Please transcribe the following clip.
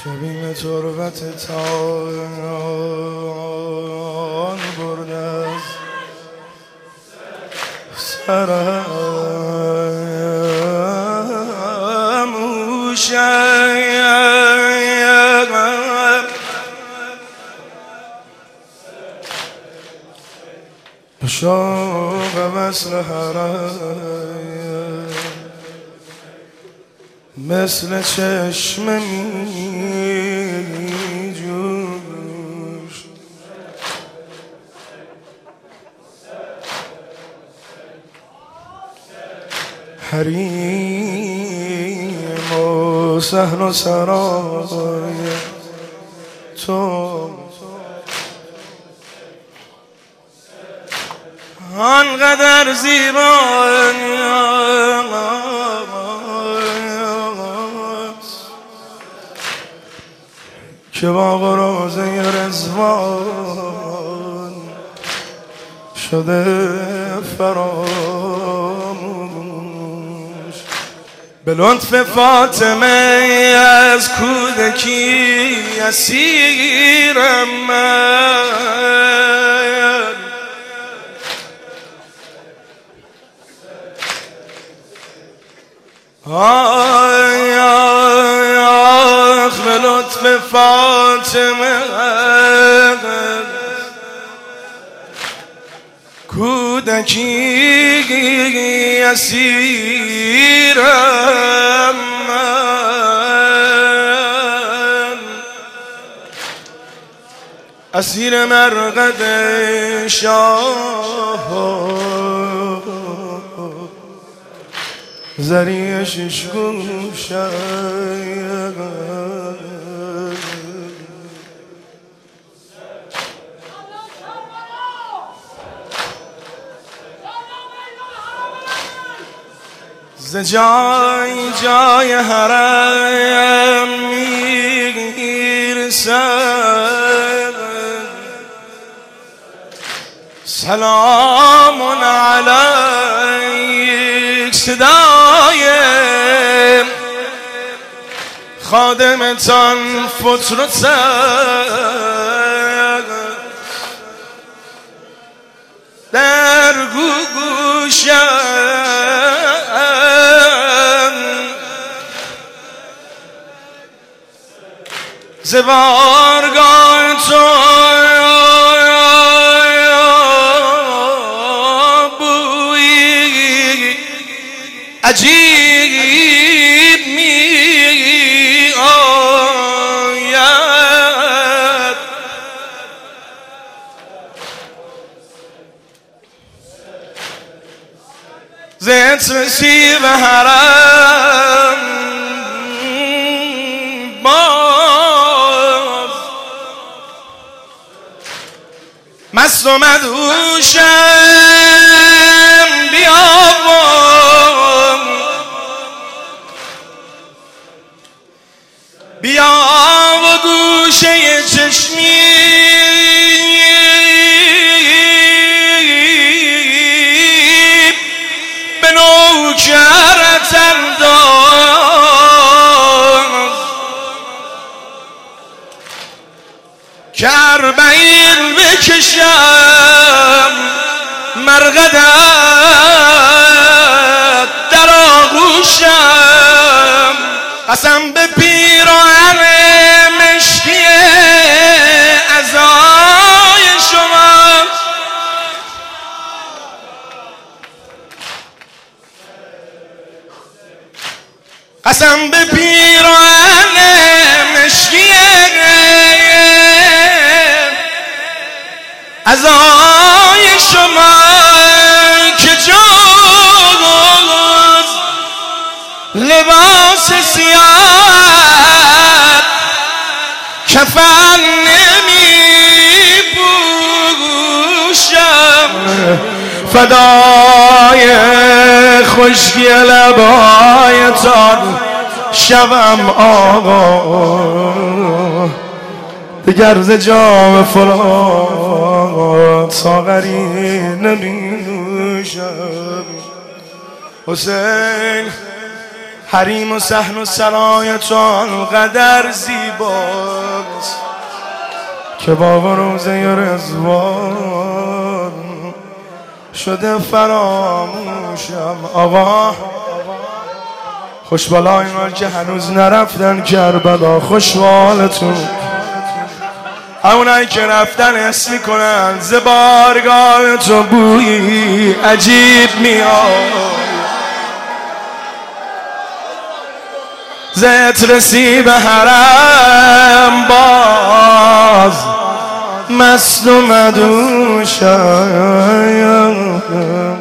شبیم تربت تان برده از سرم شوق وصل حرم مثل چشم می جوش حریم و صحن و سرای تو آنقدر زیباست که با روزه رضوان شده فراموش. به لطف فاطمه از کودکی اسیرم من، آخ به لطف فاطمه کودکی اسیرم من، اسیر مرقد شاه زری شش گوشه ز جای جای حرم میرسد سلام علیک صدای خادمتان فترسد در گوشم ز بارگاه تو بویی عجیب می آید، ز عطر سیب حرم باز مست و مدهوشم بیا و گوشه چشمی به نوکرت انداز که اربعین بکشم مرقدت در آغوشم، قسم به پیراهن مشکی عزای شما، قسم به پیراهن مشکی عزای شما که جز لباس سیاه کفن نمی پوشم، فدای خشکی لبایتان شوم آقا، دگر ز جام فلان ساغری نمی نوشم. حسین حریم و صحن و سرایتان قدر زیباست که با روزه رضوان شده فراموشم. آقا خوشبالا اینا که هنوز نرفتن کربلا، خوشحالتون اونایی که رفتن حس میکنن ز بارگاه تو بویی عجیب میاد، زت رسی به حرم باز مست و مدوشم.